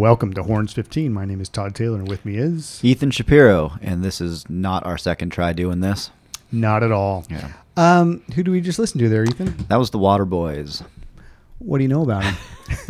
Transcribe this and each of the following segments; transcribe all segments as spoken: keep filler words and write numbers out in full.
welcome to Horns fifteen. My name is Todd Taylor, and with me is... Ethan Shapiro, and this is not our second try doing this. Not at all. Yeah. Um, who do we just listen to there, Ethan? That was the Waterboys. What do you know about them?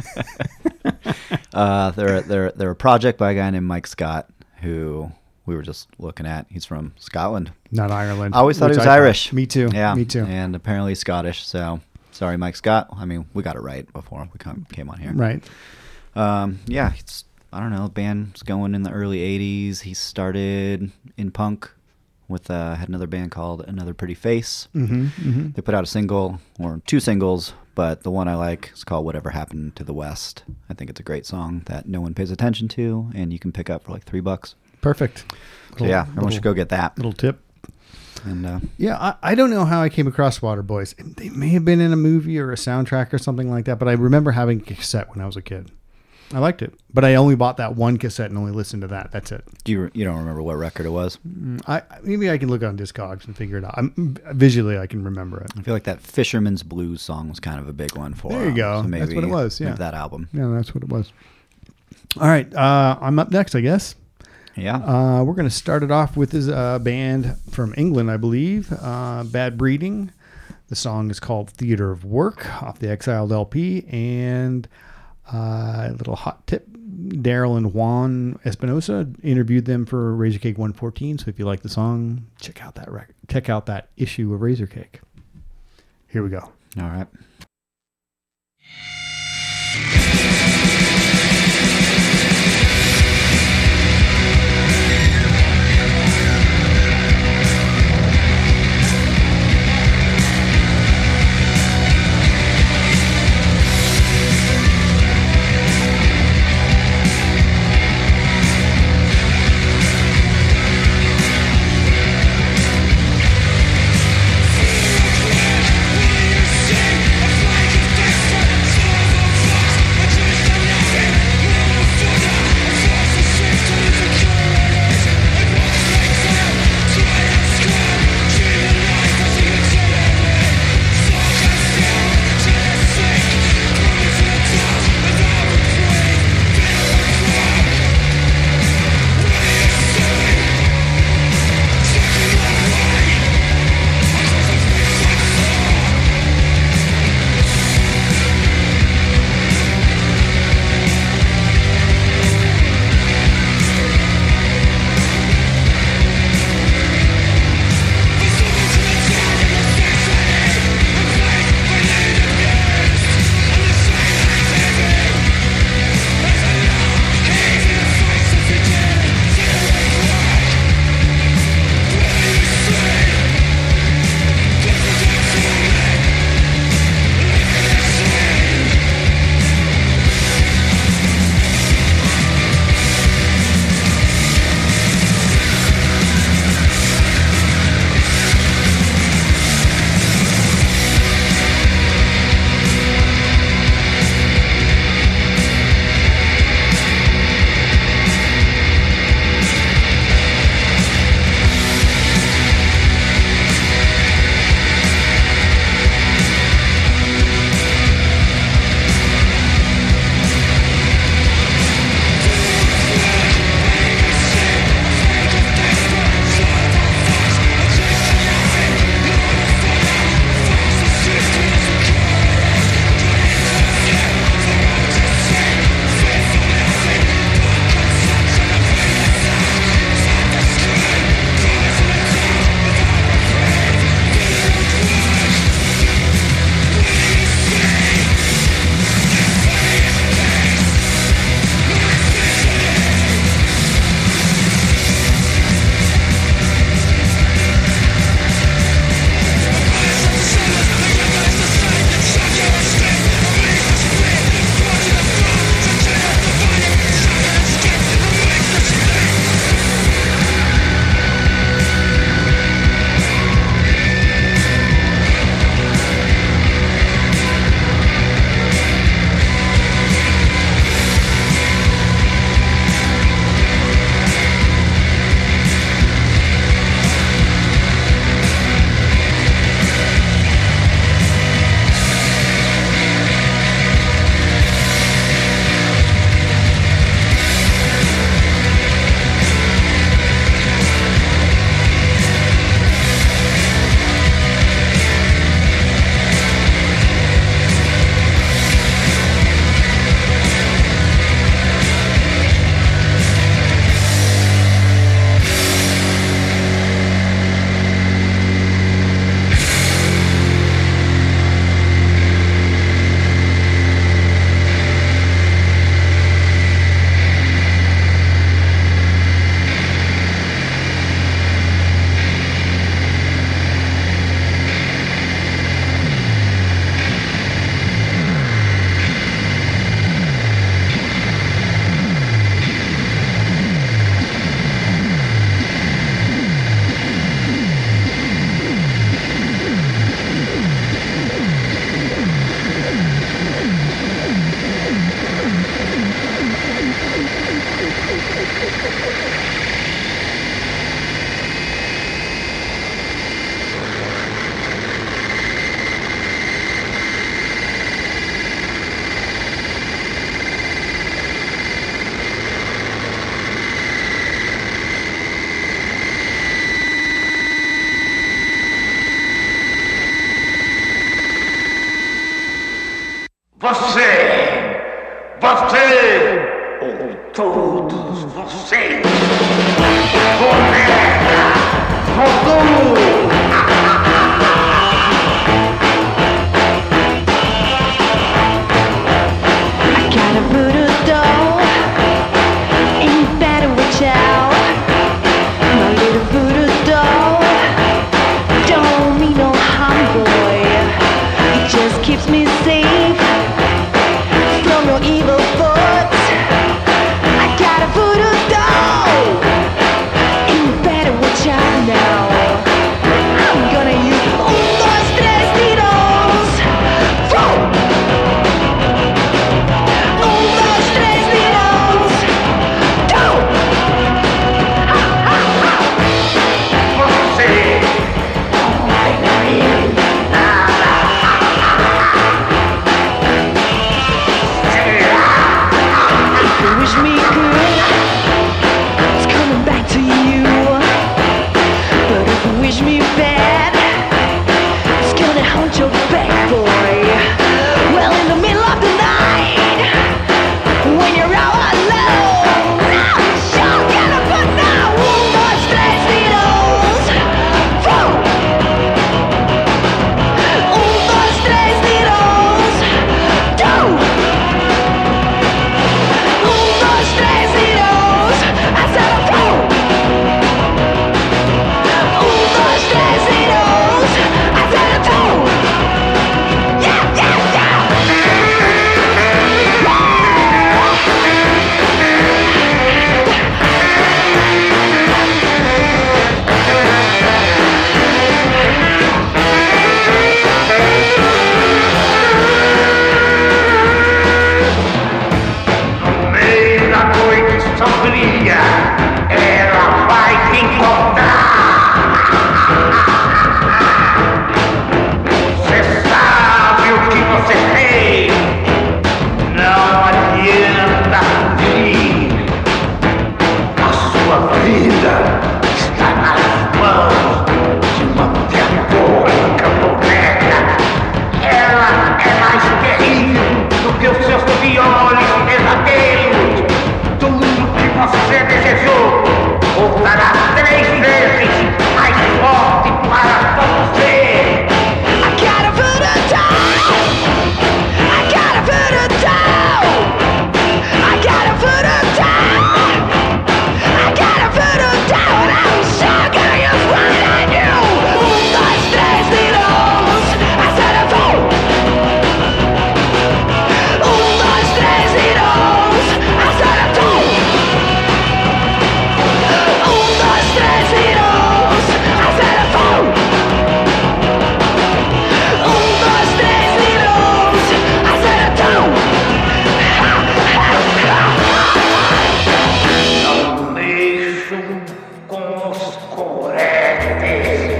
uh, they're, they're, they're a project by a guy named Mike Scott, who we were just looking at. He's from Scotland. Not Ireland. I always thought he was I Irish. Thought. Me too. Yeah, me too. And apparently Scottish, so sorry, Mike Scott. I mean, we got it right before we come, came on here. Right. Um, yeah, it's, I don't know, the band's going in the early eighties. He started in punk with, uh, had another band called Another Pretty Face. Mm-hmm, mm-hmm. They put out a single, or two singles, but the one I like is called Whatever Happened to the West. I think it's a great song that no one pays attention to, and you can pick up for like three bucks. Perfect. So yeah, everyone little, should go get that. Little tip. And uh, yeah, I, I don't know how I came across Waterboys. They may have been in a movie or a soundtrack or something like that, but I remember having a cassette when I was a kid. I liked it, but I only bought that one cassette and only listened to that. That's it. Do you you don't remember what record it was? I maybe I can look on Discogs and figure it out. I'm, visually, I can remember it. I feel like that Fisherman's Blues song was kind of a big one for. There you go. So maybe, that's what it was. Yeah, that album. Yeah, that's what it was. All right, uh, I'm up next, I guess. Yeah. Uh, we're going to start it off with this uh, band from England, I believe, uh, Bad Breeding. The song is called Theater of Work off the Exiled L P. And uh, a little hot tip, Daryl and Juan Espinosa interviewed them for Razor Cake one fourteen. So if you like the song, check out that record. Check out that issue of Razor Cake. Here we go. All right. Will you see a flag of death? você, ou todos vocês, começa Voodoo! I got a voodoo doll, and you better watch out. My little voodoo doll don't mean no harm, boy. It just keeps me safe from your evil thoughts. I got a voodoo doll, and you better watch out now. I'm gonna use un, dos, tres tiros. Four. Un, dos, tres tiros. Two. Você não tem nada. If you wish me good, it's coming back to you. But if you wish me bad, it's gonna haunt your back, boy. Well, in the middle of the night, when you're all alone, I'm sure gonna put now un, dos, tres tiros. Four. Un, dos, tres tiros. Two. Un, dos, tres tiros. I said a four. Un, dos, tres tiros. I said a two. Yeah, yeah, yeah. No meio da noite sombria, ela vai te encontrar. Você sabe o que você tem, não adianta fugir. A sua vida está nas mãos de uma diabólica boneca. Ela é mais terrível do que os seus piores pesadelos. Tudo que você desejou voltará três vezes mais forte para você. I got a voodoo doll. I got a voodoo doll. I got a voodoo doll. I got a voodoo doll, and I'm sure gonna use one on you. Un, dos, tres tiros. I said a four. Un, dos, tres tiros. I said a two. Un, dos, tres tiros. I said a four. Un, dos, tres tiros. I said a two. Não mexam com os coretes.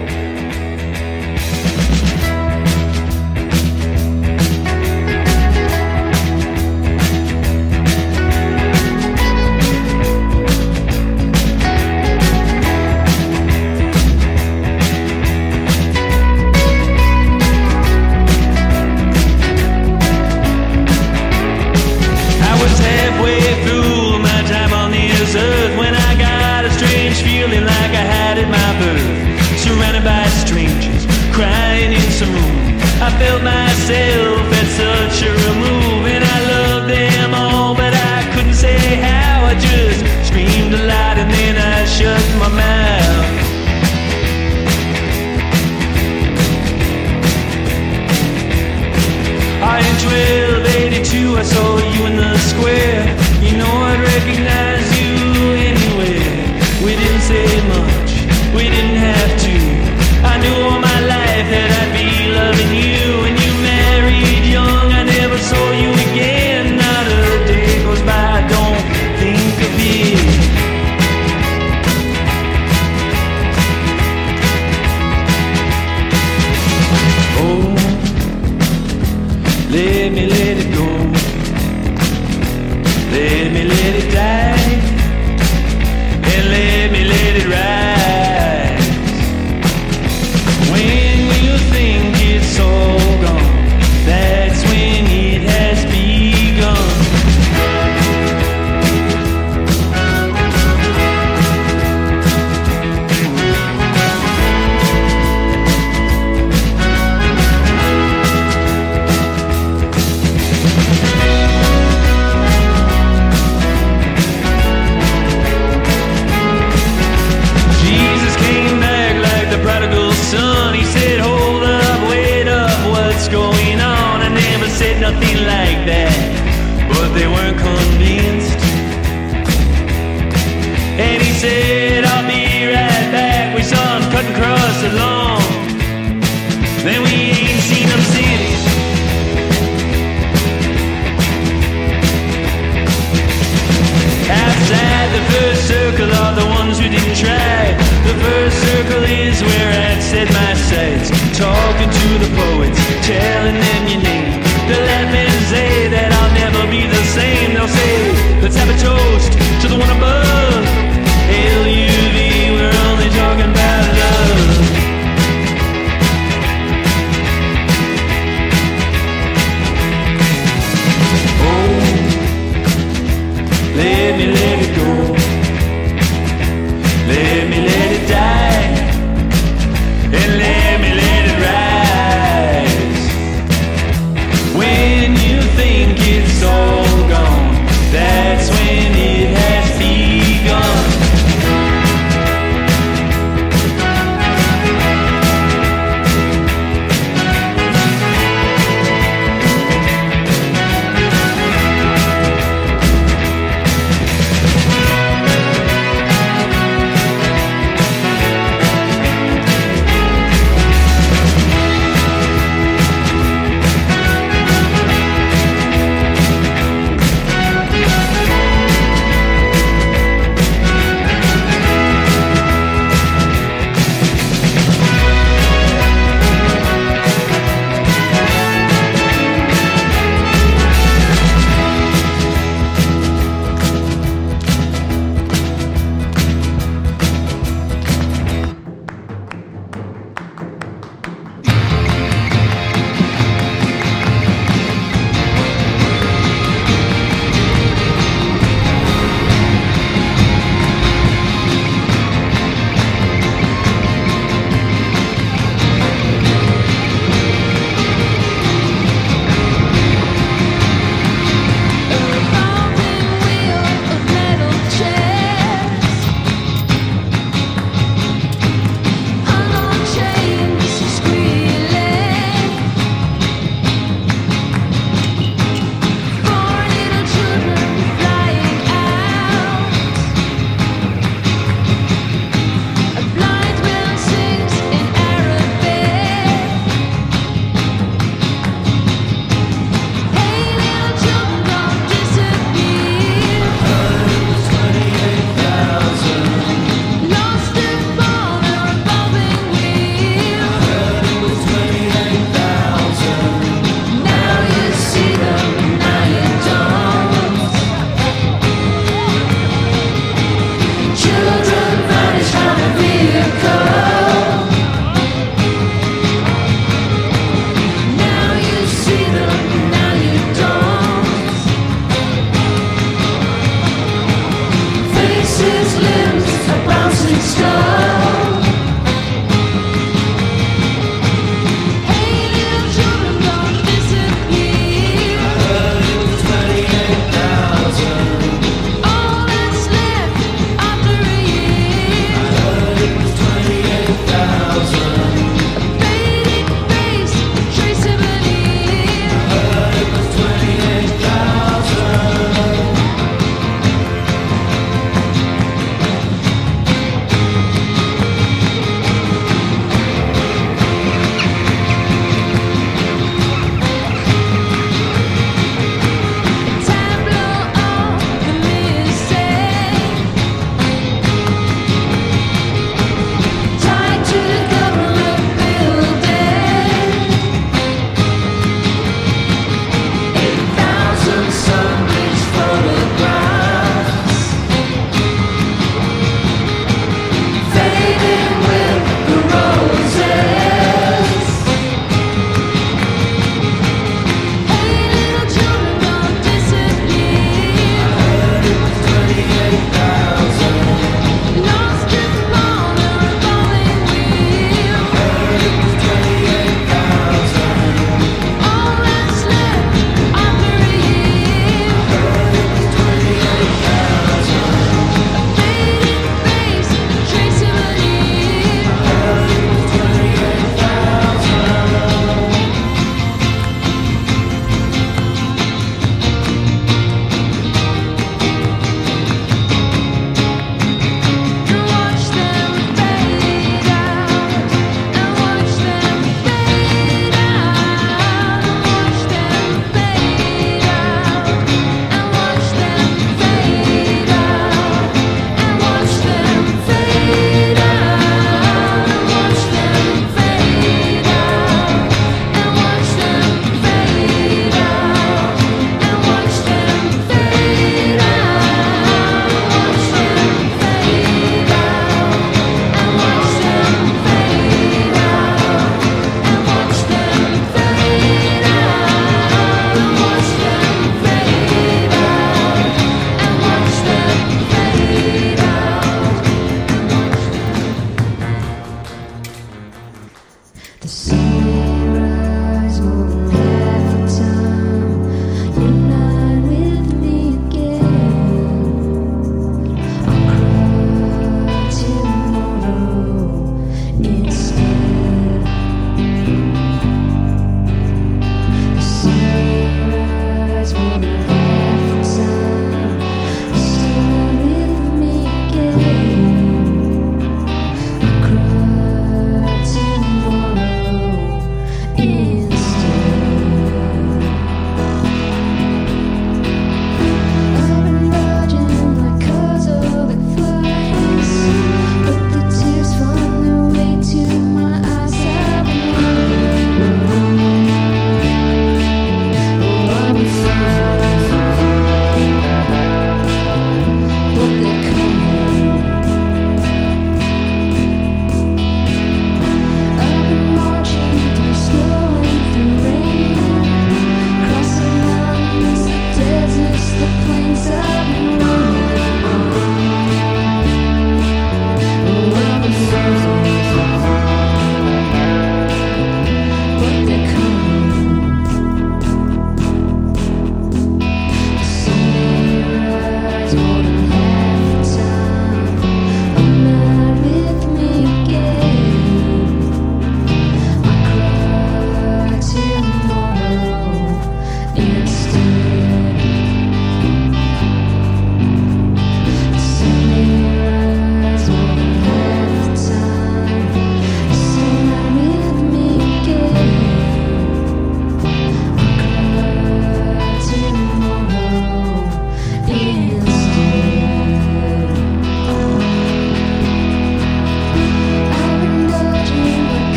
I was halfway through my time on this earth when I got a strange feeling like I had at my birth. Surrounded by strangers, crying in some room. I felt myself at such a remove, and I loved them all, but I couldn't say how. I just screamed a lot and then I shut my mouth. Ah, in twelve eighty-two I saw you in the square. You know I'd recognize you anywhere. We didn't say much, we didn't have to. I knew all my life that I'd be loving you. And you married young, I never saw you again. Not a day goes by, I don't think of you. Oh, let me let it go. Let me let it die. so long, then we ain't seen them since. Outside the first circle are the ones who didn't try. The first circle is where I'd set my sights, talking to the poets, telling them your name. They'll laugh and say that I'll never be the same. They'll say, let's have a toast to the one above. L U V, we're only talking about love.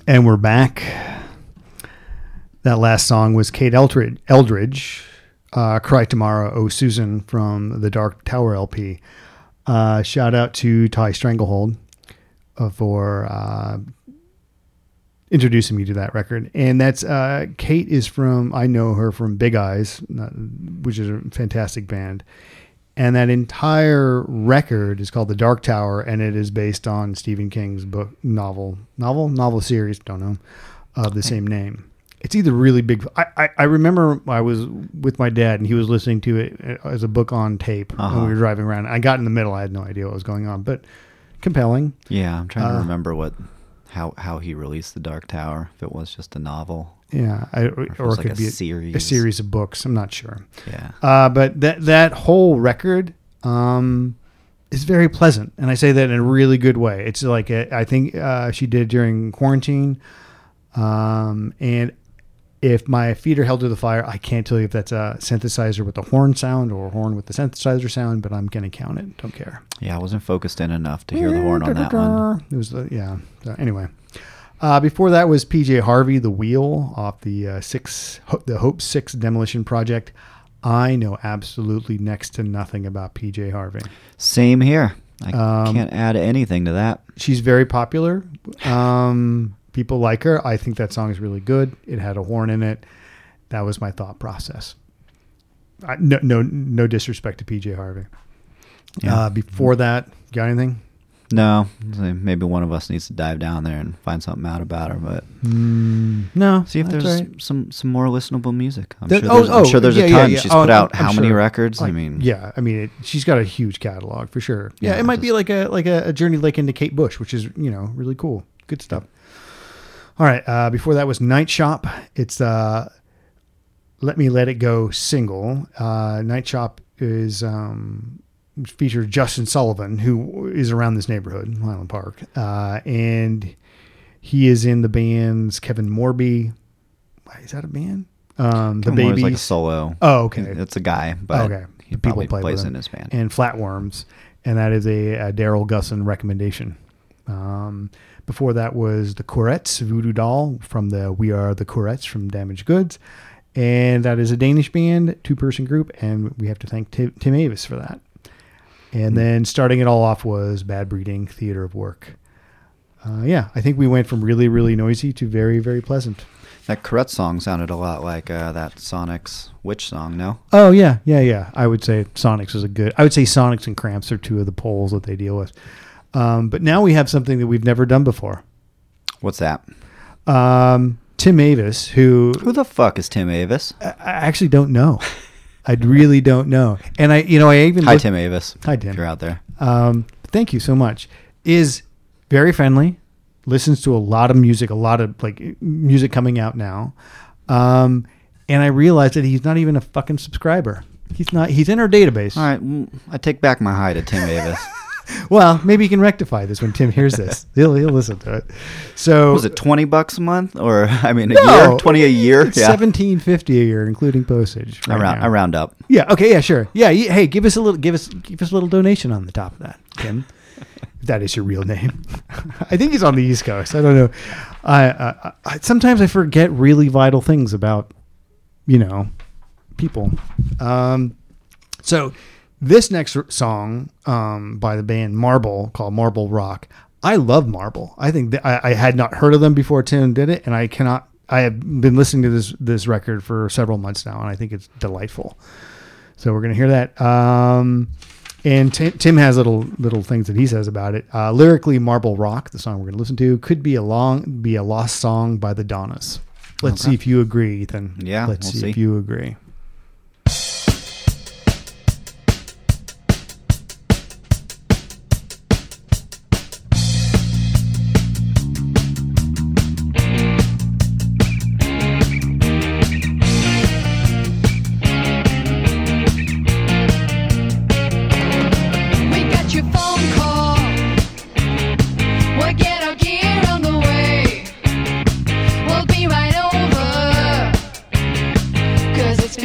And we're back. That last song was Kate Eldridge, Eldridge uh, Cry Tomorrow, Oh Susan from the Dark Tower L P. Uh, shout out to Ty Stranglehold uh, for uh, introducing me to that record. And that's uh, Kate is from, I know her from Big Eyes, uh, which is a fantastic band. And that entire record is called The Dark Tower, and it is based on Stephen King's book, novel, novel, novel series, don't know, of the same name. It's either really big. I, I, I remember I was with my dad, and he was listening to it as a book on tape Uh-huh. when we were driving around. I got in the middle. I had no idea what was going on, but compelling. Yeah, I'm trying to Uh, remember what how how he released The Dark Tower. If it was just a novel. Yeah, I, or, if it or was it like could a be a series. a series of books. I'm not sure. Yeah. Uh, but that that whole record um, is very pleasant, and I say that in a really good way. It's like a, I think uh, she did during quarantine, um, and if my feet are held to the fire, I can't tell you if that's a synthesizer with a horn sound or a horn with the synthesizer sound, but I'm gonna count it. Don't care. Yeah, I wasn't focused in enough to hear the horn on that one. It was uh, yeah. So anyway. Uh, before that was P J Harvey, The Wheel, off the uh, six, the Hope Six Demolition Project. I know absolutely next to nothing about P J Harvey. Same here. I Um, can't add anything to that. She's very popular. Um, people like her. I think that song is really good. It had a horn in it. That was my thought process. I, no, no, no disrespect to P J Harvey. Yeah. Uh, before that, got anything? No, maybe one of us needs to dive down there and find something out about her. But No. see if that's there's all right. some some more listenable music. I'm There- sure oh, there's, I'm oh, sure there's yeah, a yeah, ton. yeah. She's Oh, put out I'm how many sure. records? I Like, mean, yeah, I mean, it, she's got a huge catalog for sure. Yeah, Yeah, it might be just- like a like a, a journey like into Kate Bush, which is you know really cool, good stuff. All right, uh, before that was Night Shop. It's uh, Let Me Let It Go single. Uh, Night Shop is um, features Justin Sullivan, who is around this neighborhood, Highland Park, uh, and he is in the bands Kevin Morby. Is that a band? Um, the Kevin Moore's Babies. like a solo. Oh, okay. It's a guy, but Okay. he People probably play with plays him. in his band. And Flatworms, and that is a, a Daryl Gusson recommendation. Um, before that was the Courettes, Voodoo Doll from the We Are the Courettes from Damaged Goods, and that is a Danish band, two-person group, and we have to thank Tim, Tim Avis for that. And then starting it all off was Bad Breeding, Theater of Work. Uh, yeah, I think we went from really, really noisy to very, very pleasant. That Correct song sounded a lot like uh, that Sonic's Witch song, no? Oh yeah, yeah, yeah. I would say Sonics is a good. I would say Sonics and Cramps are two of the poles that they deal with. Um, but now we have something that we've never done before. What's that? Um, Tim Avis, who Who the fuck is Tim Avis? I I actually don't know. I really don't know. And I, you know, I even Hi, looked- Tim Avis. Hi, Tim. If you're out there. Um, thank you so much. Is very friendly. Listens to a lot of music, a lot of like music coming out now. Um, and I realized that he's not even a fucking subscriber. He's not. He's in our database. All right, mm, I take back my hi to Tim Avis. Well, maybe you can rectify this when Tim hears this. he'll he'll listen to it. So Was it twenty bucks a month, or I mean, a No. year? Twenty a year? Yeah, seventeen fifty a year, including postage. I right round, now. I round up. Yeah. Okay. Yeah. Sure. Yeah. y- Hey, give us a little. Give us. Give us a little donation on the top of that, Tim. If that is your real name. I think he's on the East Coast. I don't know. I, I, I sometimes I forget really vital things about, you know, people. Um, so this next r- song um, by the band Marble, called Marble Rock. I love Marble. I think that I, I had not heard of them before Tim did it, and I cannot. I have been listening to this this record for several months now, and I think it's delightful. So we're gonna hear that. Um, and Tim, Tim has little little things that he says about it. Uh, lyrically, Marble Rock, the song we're gonna listen to, could be a long be a lost song by the Donnas. Let's Okay. see if you agree, Ethan. Yeah, Let's we'll see, see. if you agree. We got your phone call. We'll get our gear on the way. We'll be right over. 'Cause it's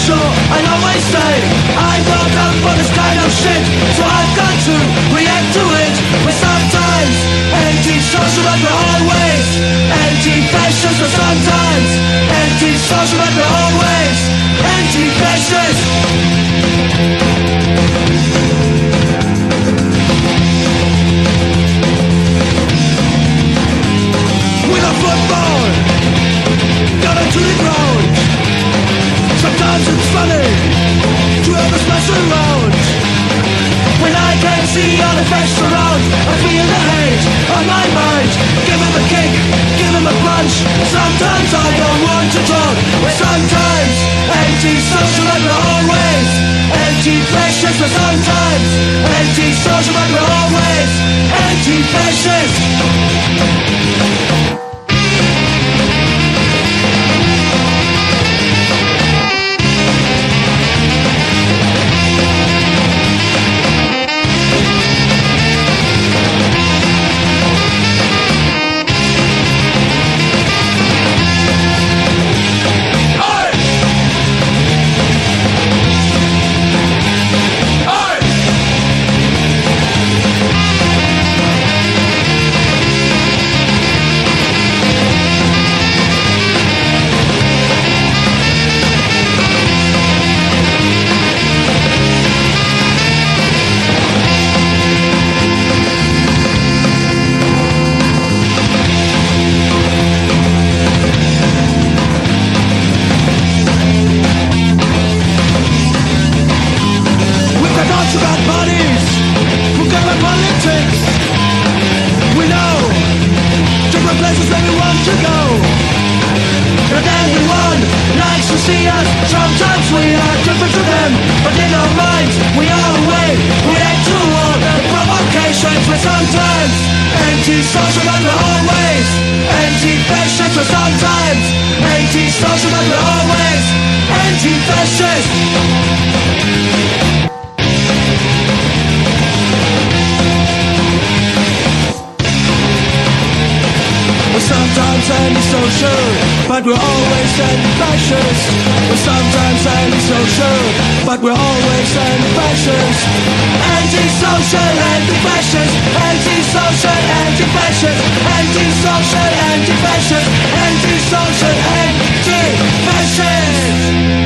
sure I always say I'm not up for this kind of shit, so I've got to react to it. We're sometimes anti-social but we're always anti-fascist. We're sometimes anti-social but we're always anti-fascist. With a football got into the ground. Sometimes it's funny to have us mess around. When I can't see all the facts around, I feel the hate on my mind. Give him a kick, give him a punch. Sometimes I don't want to talk. We're sometimes anti-social but we're always anti-fascist. We're sometimes anti-social but we're always anti-fascist. But we're always anti-fascist. We're sometimes anti-social, but we're always anti-fascist. Anti-social, anti-fascist. Anti-social, anti-fascist. Anti-social, anti-fascist. Anti-social, anti-fascist.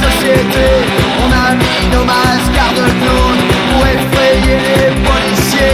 On a mis nos masques garde-clown pour effrayer les policiers.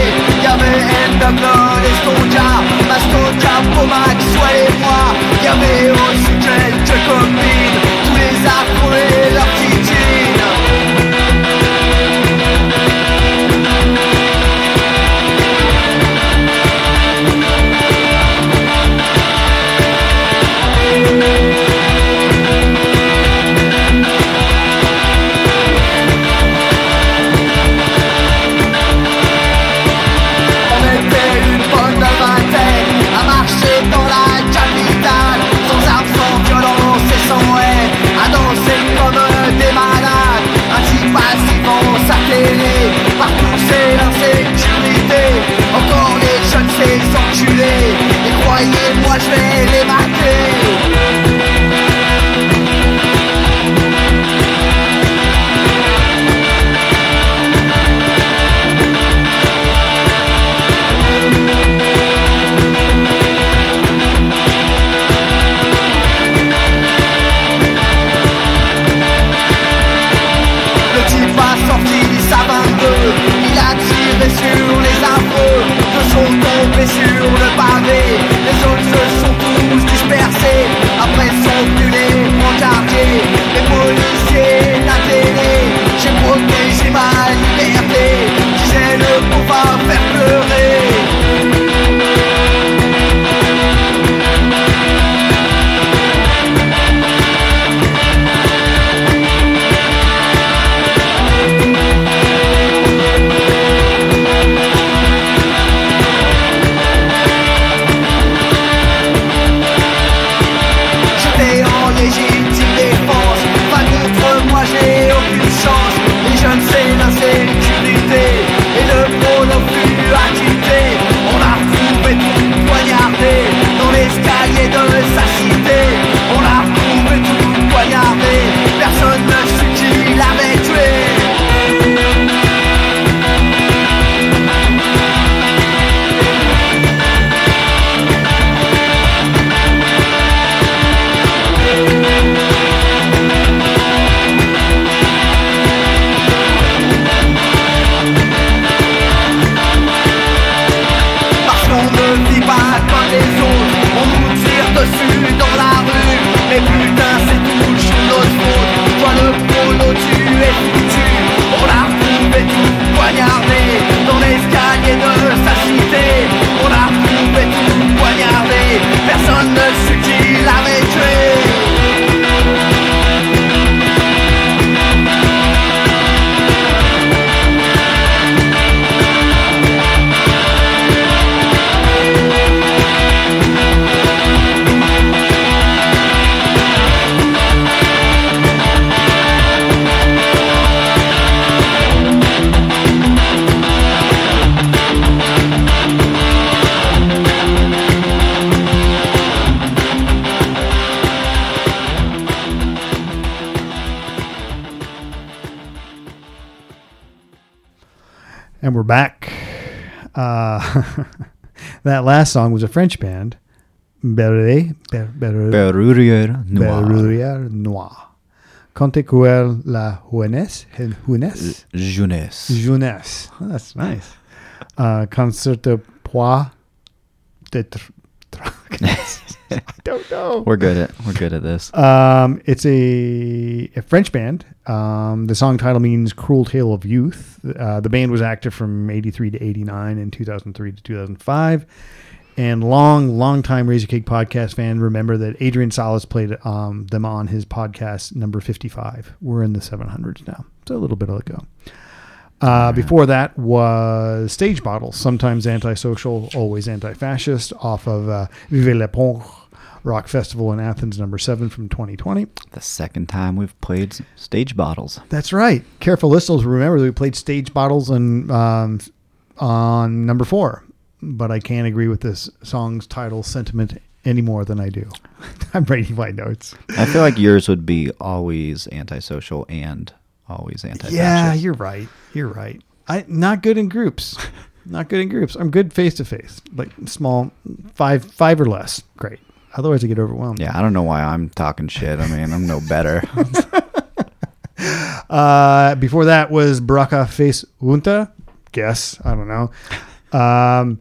sur le pavé. Les autres se sont tous dispersés. Après sont venus les brancardiers, les policiers, la télé. J'ai protégé ma liberté, disait le pouvoir faire pleurer. Légitime défense, pas contre moi j'ai aucune chance. Les jeunes c'est l'insécurité et le pôle fut acquitté. On l'a retrouvé tout poignardé dans l'escalier de sa cité. On l'a retrouvé tout poignardé, personne ne sut qui l'avait tué. Dessus dans la rue, mais putain c'est toujours notre faute. Toi le polo tu es foutu. On l'a retrouvé tout poignardé dans l'escalier de sa cité. On l'a retrouvé tout poignardé, personne ne sut qui l'avait tué. And we're back. Uh, that last song was a French band, Berrurier Berrurier Noir. Berrurier Noir. Conte Cruel la Jeunesse. Jeunesse? Jeunesse. Jeunesse. Oh, that's nice. Uh, Concert Pois de tr- tr- I don't know. We're good at we're good at this. Um, it's a, a French band. Um, the song title means "Cruel Tale of Youth." Uh, the band was active from eighty-three to eighty-nine and two thousand three to two thousand five. And long, long time Razor Cake podcast fan remember that Adrian Salas played um, them on his podcast number fifty-five. We're in the seven hundreds now, so a little bit ago. Uh, before that was Stage Bottles, sometimes antisocial, always anti-fascist, off of uh, Vive le Pont Rock Festival in Athens, number seven from twenty twenty. The second time we've played Stage Bottles. That's right. Careful listeners, remember that we played Stage Bottles and um, on number four, but I can't agree with this song's title sentiment any more than I do. I'm writing my notes. I feel like yours would be always antisocial and always anti-fascist. Yeah, you're right. You're right. I not good in groups. Not good in groups. I'm good face to face, like small, five, five or less. Great. Otherwise, I get overwhelmed. Yeah, I don't know why I'm talking shit. I mean, I'm no better. uh, before that was Baraka Face Junta. Guess I don't know. Um,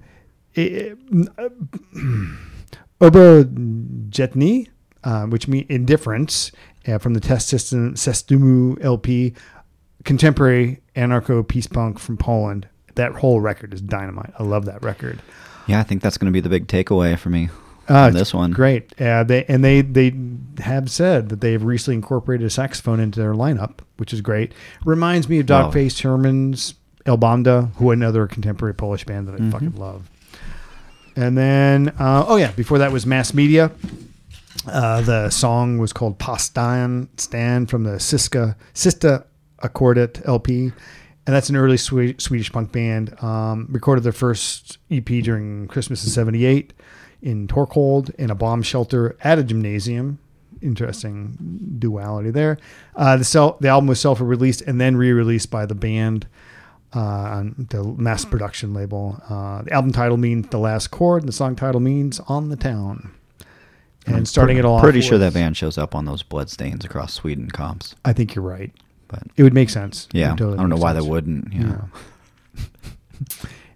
Oberjetny, uh, which means indifference, uh, from the Test System Sestumu L P, contemporary anarcho peace punk from Poland. That whole record is dynamite. I love that record. Yeah, I think that's going to be the big takeaway for me. Uh, on this one. Great. Uh, they and they they have said that they've recently incorporated a saxophone into their lineup, which is great. Reminds me of Dogface Herman's El Banda, who another contemporary Polish band that I Mm-hmm. fucking love. And then, uh, oh yeah, before that was Mass Media. Uh, the song was called Pastan Stan from the Siska Sista Accordet L P. And that's an early Swe- Swedish punk band. Um, recorded their first E P during Christmas of seventy-eight in Torkhold in a bomb shelter at a gymnasium. Interesting duality there. Uh, the, self, the album was self-released and then re-released by the band uh, on the mass production label. Uh, the album title means The Last Chord, and the song title means On the Town. And I'm starting pretty, it all off Pretty sure was- that band shows up on those Bloodstains Across Sweden comps. I think you're right. But It would make sense. It yeah, would totally I don't know make why sense. they wouldn't. You know.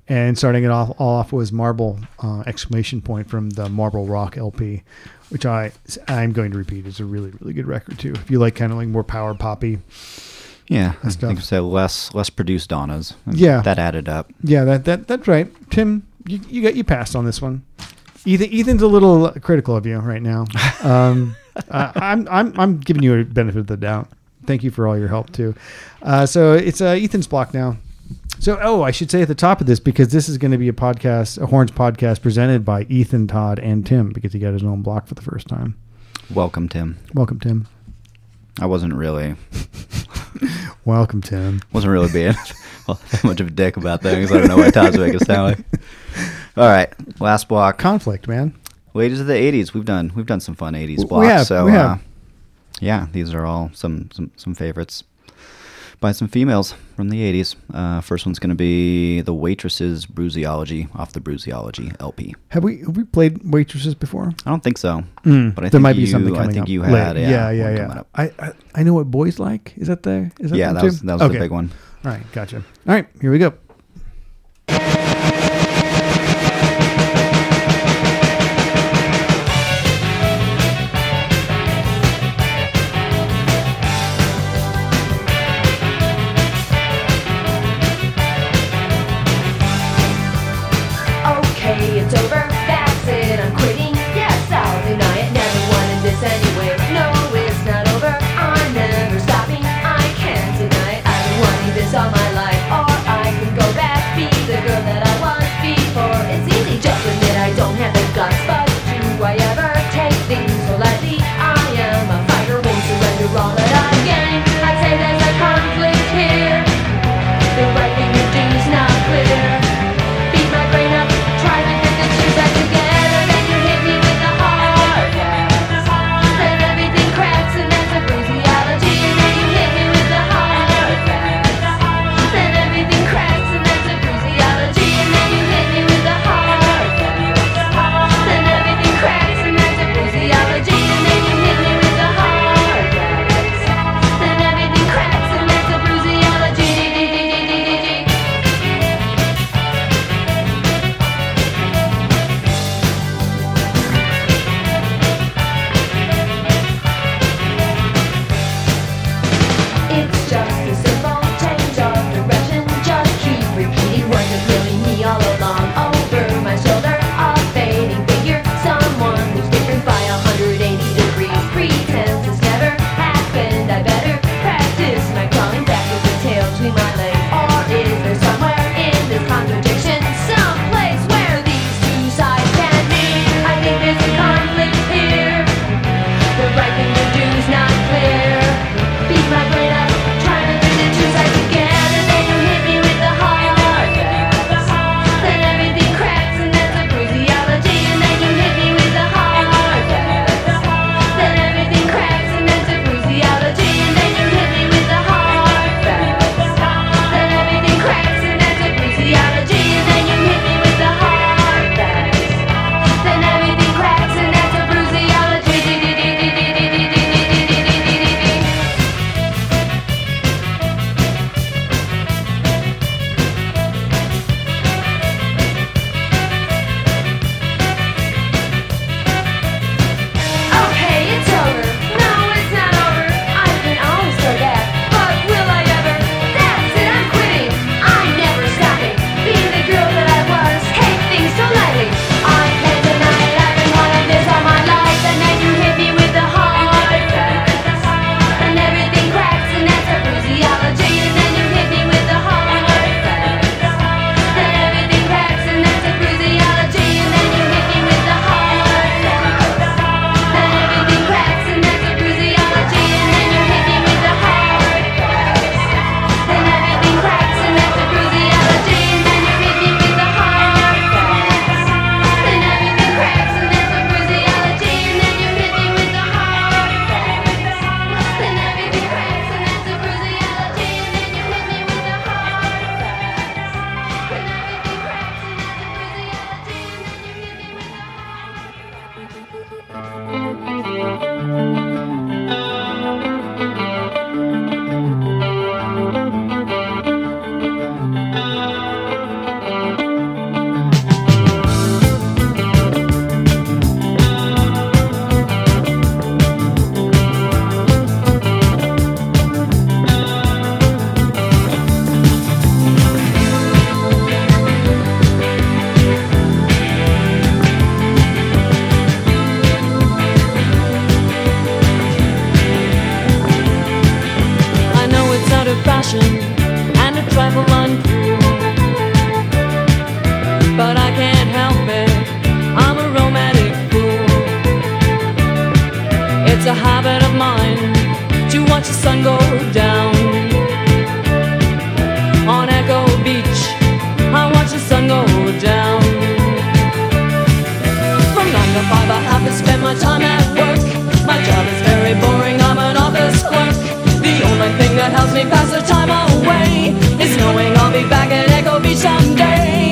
And starting it off all off was Marble uh, exclamation point from the Marble Rock L P, which I I'm going to repeat is a really really good record too. If you like kind of like more power poppy, Yeah, I stuff. think so. Less less produced Donnas. Yeah. that added up. yeah, that that that's right. Tim, you you got you passed on this one. Ethan Ethan's a little critical of you right now. Um, uh, I'm I'm I'm giving you a benefit of the doubt. Thank you for all your help too. Uh, so it's uh, Ethan's block now. So, oh, I should say at the top of this, because this is going to be a podcast, a Horns podcast presented by Ethan, Todd, and Tim, because he got his own block for the first time. Welcome, Tim. Welcome, Tim. I wasn't really Welcome, Tim. wasn't really being well, that much of a dick about things. I don't know why Todd's making it sound like. All right, last block. Conflict, man. Ladies of the eighties. We've done we've done some fun eighties We blocks. have, so we have. Uh, yeah, these are all some some some favorites by some females from the eighties. Uh, first one's going to be The Waitresses Bruiseology off the Bruiseology L P. Have we have we played Waitresses before? I don't think so, Mm, but I there think might be you, something I coming think up you late. had yeah yeah, yeah. one yeah. coming up. I, I I know what boys like. Is that the is that Yeah, them that too? was that was Okay. the big one. All right, gotcha. All right, here we go. Okay, it's over. That's it. I'm quitting. Yes, I'll deny it. Never wanted this anyway. No, it's not over. I'm never stopping. I can't deny it. I've been wanting this all my life, or I can go trifle uncool, but I can't help it, I'm a romantic fool. It's a habit of mine to watch the sun go down. On Echo Beach, I watch the sun go down. From nine to five I have to spend my time at work. My job is very boring, I'm an office clerk. The only thing that helps me pass the time away is knowing I'll be back at Echo Beach someday.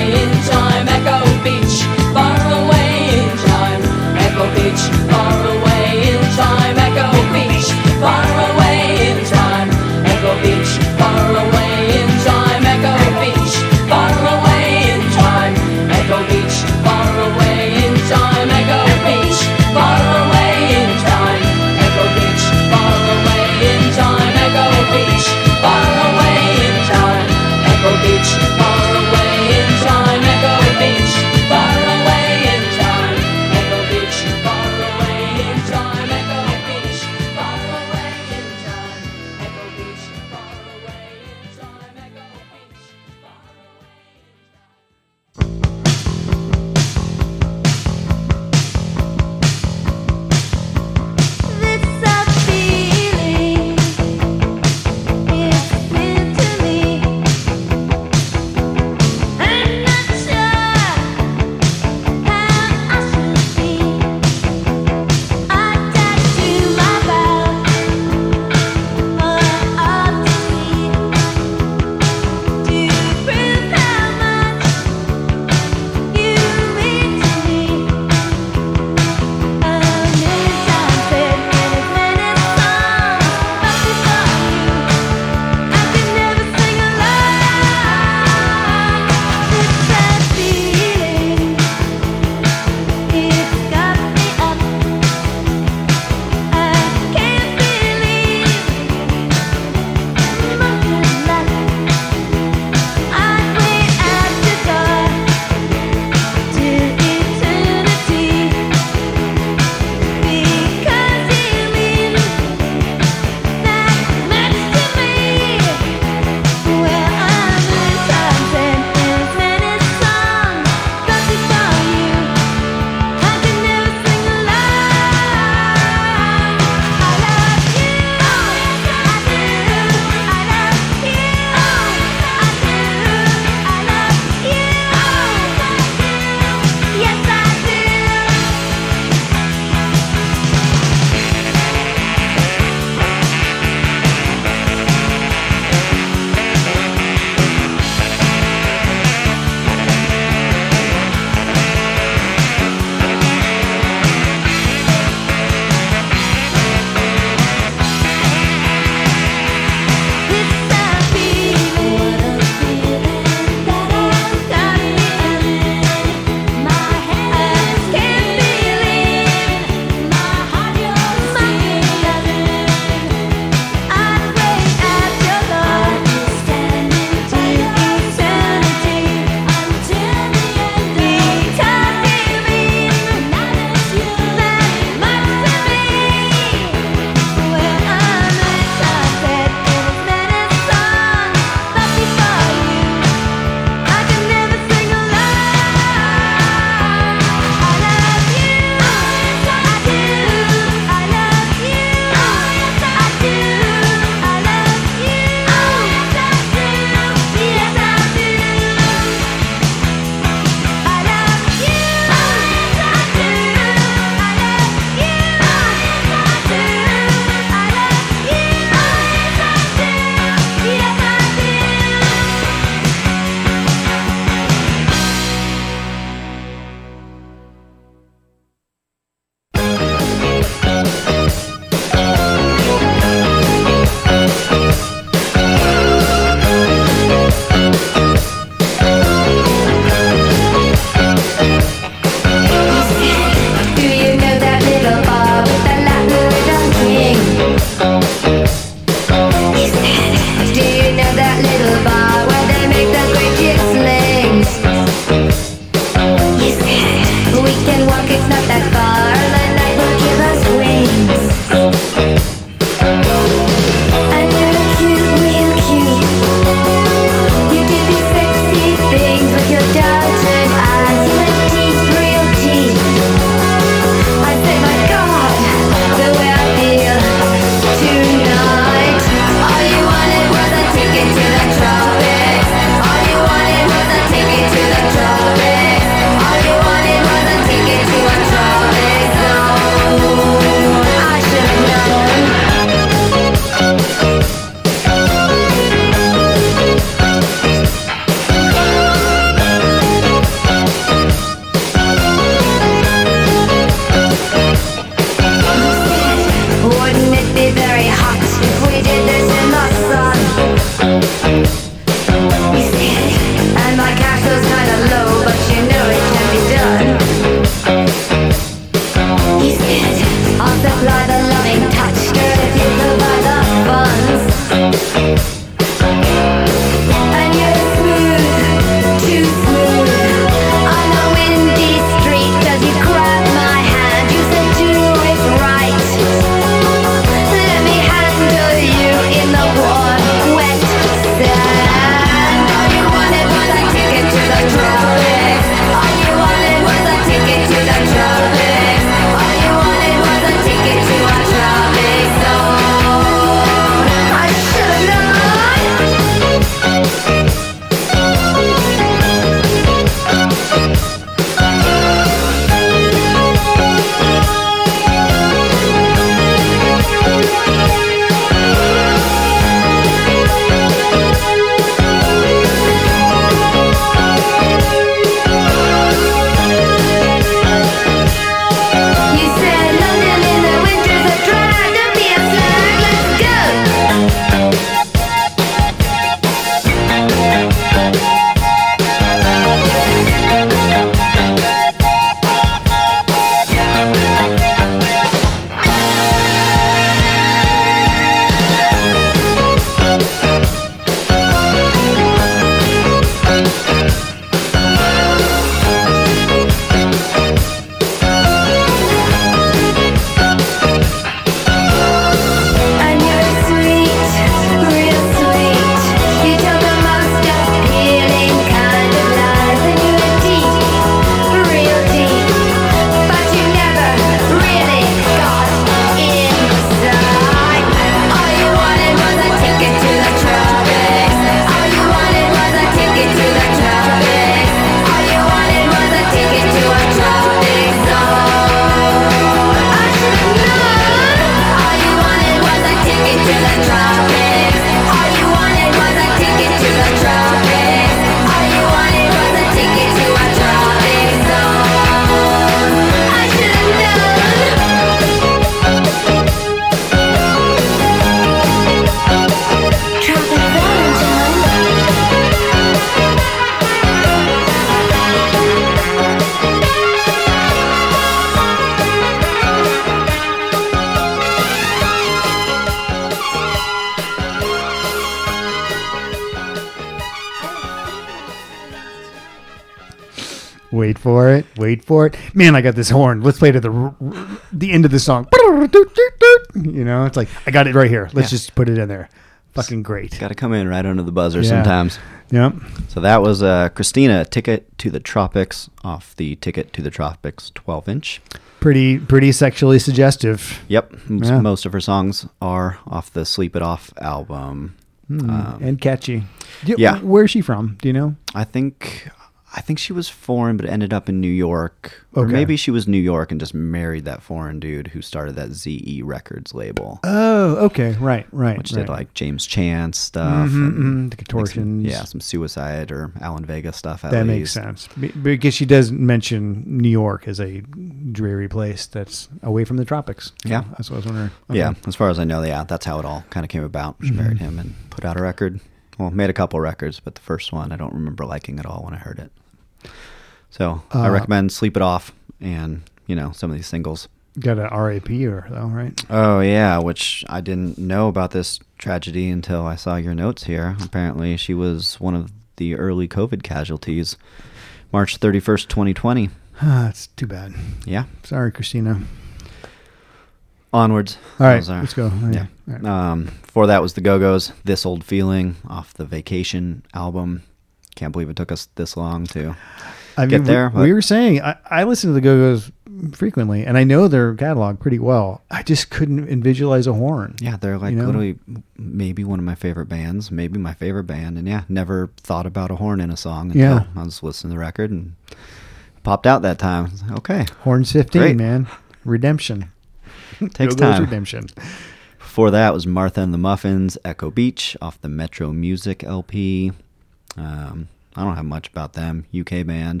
Wait for it. Wait for it. Man, I got this horn. Let's play to the r- r- the end of the song. You know, it's like, I got it right here. Let's Yeah. just put it in there. Fucking great. Got to come in right under the buzzer Yeah. sometimes. Yep. So that was uh, Christina, Ticket to the Tropics, off the Ticket to the Tropics twelve inch. Pretty, pretty sexually suggestive. Yep. m- Yeah. Most of her songs are off the Sleep It Off album. Hmm, Um, and catchy. Do you- yeah. Where's she from? Do you know? I think I think she was foreign, but ended up in New York. Or Okay. maybe she was New York and just married that foreign dude who started that Z E Records label, Oh, okay. Right, right. which right. did like James Chance stuff. Mhm, and mhm, the like some- Contortions. yeah, some Suicide or Alan Vega stuff. At That makes least. sense. Be- Because she does mention New York as a dreary place that's away from the tropics. Yeah. That's what I was wondering. Okay. Yeah, as far as I know, yeah, that's how it all kind of came about. She Mm-hmm. married him and put out a record. Well, made a couple records, but the first one I don't remember liking at all when I heard it. So I Uh, recommend Sleep It Off and, you know, some of these singles. Got an R A P or though, right? Oh, yeah, which I didn't know about this tragedy until I saw your notes here. Apparently, she was one of the early COVID casualties. March thirty-first, twenty twenty. Ah, it's too bad. Yeah. Sorry, Christina. Onwards. All right, Those are- let's go. Oh, Yeah. yeah. All right. Um, before that was the Go-Go's, This Old Feeling, off the Vacation album. Can't believe it took us this long to I get mean, there. We, but- we were saying I, I listen to the Go-Go's frequently, and I know their catalog pretty well. I just couldn't visualize a horn. Yeah, they're like You know? literally maybe one of my favorite bands, maybe my favorite band, and yeah, never thought about a horn in a song until Yeah. I was listening to the record and popped out that time. I was like, okay, Horn fifteen, Great. man. Redemption. takes Go-Go's time. Redemption. Before that was Martha and the Muffins, Echo Beach, off the Metro Music L P. Um, I don't have much about them. U K band.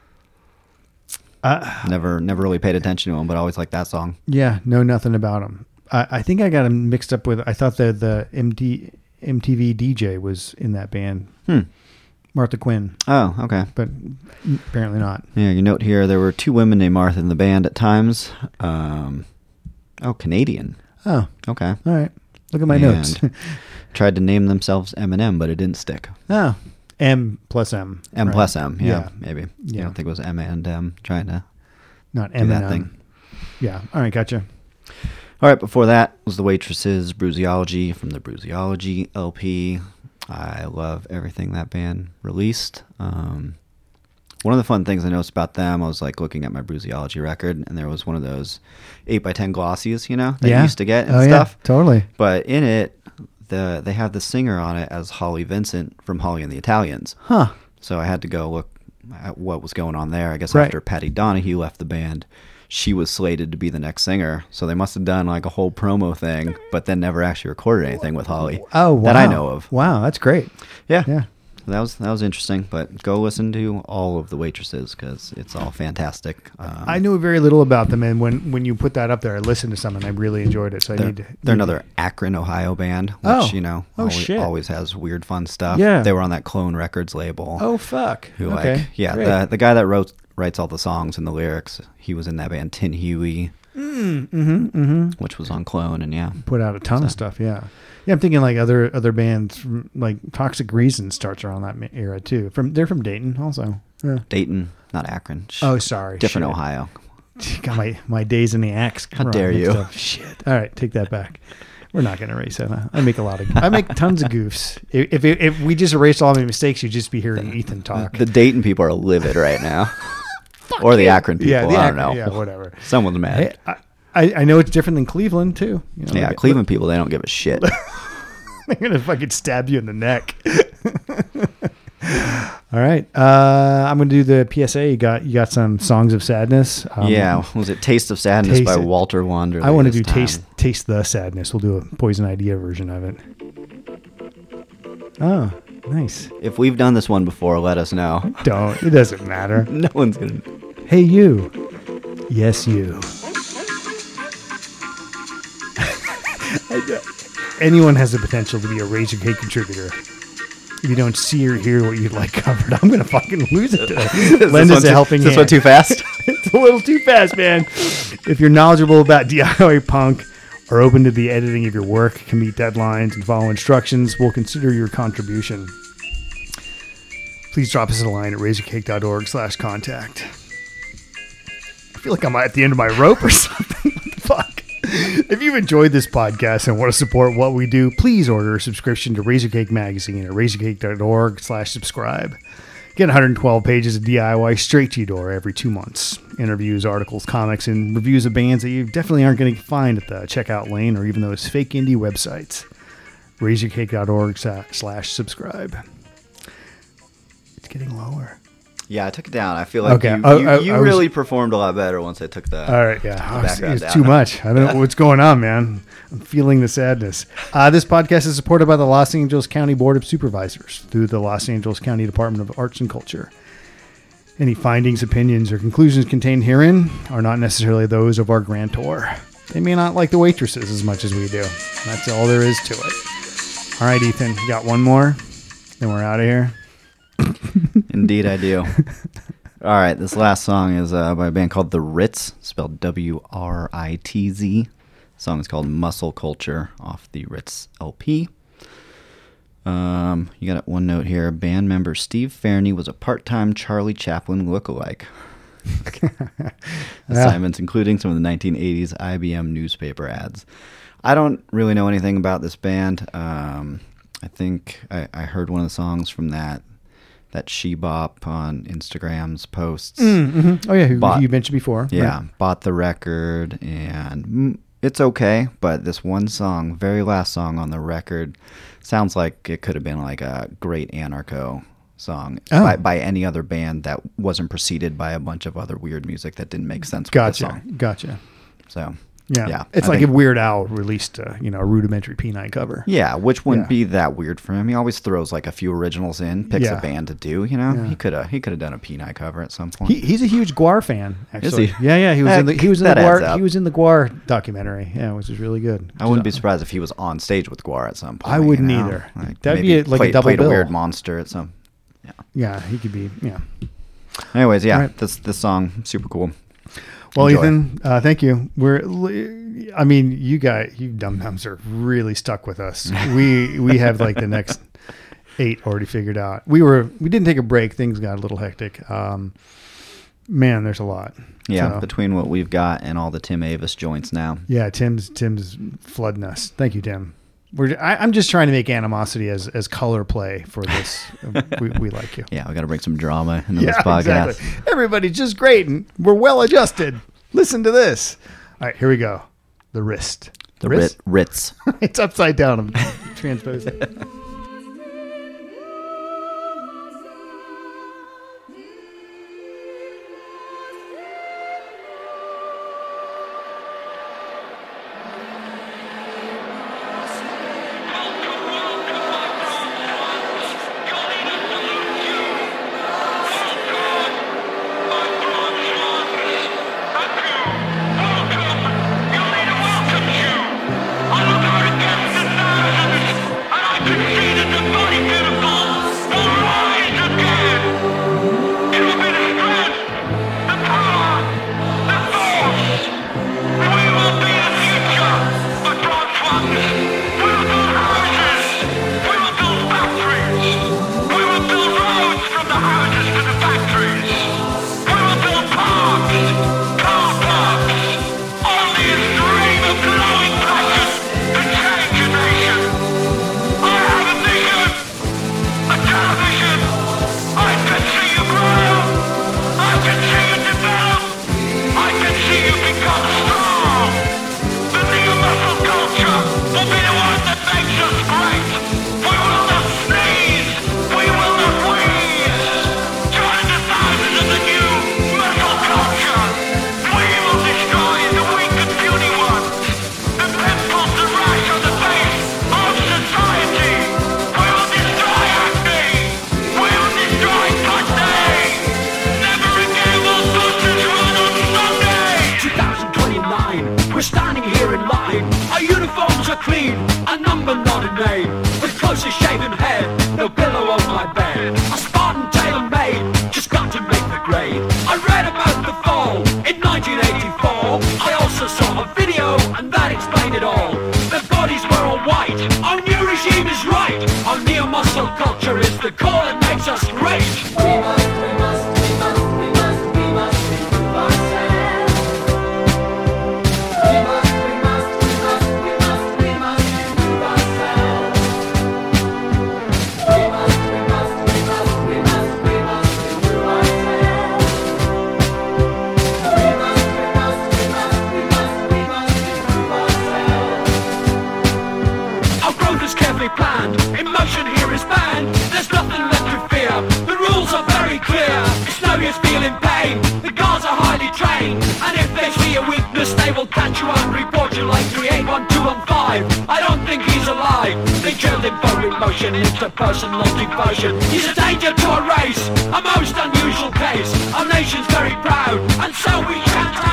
Uh, Never, never really paid attention to them, but I always liked that song. yeah, know nothing about them. I, I think I got them mixed up with. I thought that the M D, M T V D J was in that band, Hmm. Martha Quinn, Oh, okay. but apparently not. Yeah, your note here, there were two women named Martha in the band at times. Um, oh, Canadian. Oh, Okay. all right. Look at my notes. And tried to name themselves M and M, but it didn't stick. Oh, M plus M. M right. plus M, yeah, Yeah. maybe. Yeah. I don't think it was M and M trying to Not do M that and thing. M. Yeah. All right. Gotcha. All right, before that was The Waitresses, Bruiseology from the Bruiseology L P. I love everything that band released. Um, one of the fun things I noticed about them, I was like looking at my Bruiseology record, and there was one of those eight by ten glossies, you know, that yeah. you used to get and oh, stuff. Yeah, totally. But in it, the they have the singer on it as Holly Vincent from Holly and the Italians. Huh. So I had to go look at what was going on there. I guess Right. after Patty Donahue left the band, she was slated to be the next singer. So they must have done like a whole promo thing, but then never actually recorded anything with Holly. Oh, wow. That I know of. Wow, that's great. Yeah. Yeah. That was that was interesting, but go listen to all of The Waitresses because it's all fantastic. Um, I knew very little about them, and when, when you put that up there, I listened to some, and I really enjoyed it. So I They're, need to. they're need another Akron, Ohio band, which, Oh. you know, Oh, always, shit. always has weird, fun stuff. Yeah. They were on that Clone Records label. To, oh fuck. Who okay. like yeah Great. the the guy that wrote writes all the songs and the lyrics, he was in that band Tin Huey, Mm, mm-hmm, mm-hmm. which was on Clone, and yeah, Put out a ton So- of stuff. Yeah. Yeah, I'm thinking like other other bands, from, like Toxic Reason starts around that ma- era too. From they're from Dayton also. Yeah. Dayton, not Akron. Sh- Oh, sorry. different Shit. Ohio. Got my, my days in the axe. How dare you. Stuff. Shit. All right, take that back. We're not going to erase that. Huh? I make a lot of. I make tons of goofs. If, if if we just erased all my mistakes, you'd just be hearing Ethan talk. The Dayton people are livid right now, or the Akron people. yeah, the I Akron- don't know. Yeah, whatever. Someone's mad. Hey, I, I I know it's different than Cleveland too. You know, yeah, like- Cleveland people, they don't give a shit. They're gonna fucking stab you in the neck. All right, uh, I'm gonna do the P S A. You got you got some songs of sadness. Um, yeah, was it Taste of Sadness Taste by It. Walter Wanderley? I want to this do time. taste taste the sadness. We'll do a Poison Idea version of it. Oh, nice. If we've done this one before, let us know. Don't. It doesn't matter. No one's gonna. Hey, you. Yes, you. Anyone has the potential to be a Razor Cake contributor. If you don't see or hear what you'd like covered, I'm gonna fucking lose it today. Is Lend this us one a too- helping is this hand. one too fast? It's a little too fast, man. If you're knowledgeable about D I Y punk, are open to the editing of your work, can meet deadlines, and follow instructions, we'll consider your contribution. please drop us a line at razorcake.org slash contact. I feel like I'm at the end of my rope or something. What the fuck? If you've enjoyed this podcast and want to support what we do, please order a subscription to Razorcake Magazine at razorcake.org slash subscribe. Get one hundred twelve pages of D I Y straight to your door every two months. Interviews, articles, comics, and reviews of bands that you definitely aren't going to find at the checkout lane or even those fake indie websites. razorcake.org slash subscribe. It's getting lower. Yeah, I took it down. I feel like Okay, you, I- you, I- you I was- really performed a lot better once I took the. All right, yeah. the Oh, it's background it's down. too much. I don't know what's going on, man. I'm feeling the sadness. Uh, this podcast is supported by the Los Angeles County Board of Supervisors through the Los Angeles County Department of Arts and Culture. Any findings, opinions, or conclusions contained herein are not necessarily those of our grantor. They may not like the waitresses as much as we do. That's all there is to it. All right, Ethan, you got one more? Then we're out of here. Indeed, I do. All right, this last song is uh, by a band called The Ritz, spelled W R I T Z. The song is called Muscle Culture off the Ritz L P. Um, you got one note here. Band member Steve Fairney was a part-time Charlie Chaplin lookalike. Assignments including some of the nineteen eighties I B M newspaper ads. I don't really know anything about this band. Um, I think I, I heard one of the songs from that that She-Bop on Instagram's posts. Mm-hmm. Oh, yeah, who Bought- you mentioned before. Yeah, Right. bought the record, and mm, it's okay, but this one song, very last song on the record, sounds like it could have been like a great anarcho song Oh. by, by any other band that wasn't preceded by a bunch of other weird music that didn't make sense with the Gotcha, song. gotcha. So, Yeah, yeah. it's I like think- if Weird Al released, uh, you know, a rudimentary P nine cover. Yeah, which wouldn't Yeah. be that weird for him. He always throws like a few originals in, picks Yeah. a band to do, you know? Yeah. He could have he could have done a P nine cover at some point. He, he's a huge Guar fan. Actually, he? yeah, yeah. He was in the Heck, he was in the that adds Guar up. he was in the Guar documentary. Yeah, which is really good. I wouldn't be surprised if he was on stage with Guar at some point. I wouldn't you know? either. Like That'd maybe be a- like a played, double played bill. a weird monster at some. Yeah. Yeah, he could be. Yeah. Anyways, yeah, Right. this this song super cool. Well, Enjoy. Ethan, uh, thank you. We're, I mean, you guys, you dum dums are really stuck with us. We we have like the next eight already figured out. We were we didn't take a break. Things got a little hectic. Um, man, there's a lot. Yeah, So, between what we've got and all the Tim Avis joints now. yeah. Tim's Tim's flooding us. Thank you, Tim. We're I, I'm just trying to make animosity as as color play for this. we, we like you. Yeah, we got to bring some drama into Yeah, this podcast. exactly. Everybody's just great and we're well adjusted. Listen to this. All right, here we go. The wrist. The wrist? Rit, Ritz. It's upside down. I'm transposing. We're standing here in line. Our uniforms are clean, a number not a name. With closely shaven head, no pillow on my bed. A Spartan tailor-made, just got to make the grade. I read about the fall in nineteen eighty-four. I also saw a video, and that explained it all. Their bodies were all white. Our new regime is right. Our neo-muscle culture is the core that makes us great. no use feeling pain. The guards are highly trained, and if they see a weakness, they will catch you and report you like three eight one two one five. I don't think he's alive. They drilled him for emotion, interpersonal devotion. He's a danger to a race, a most unusual case. Our nation's very proud, and so we chant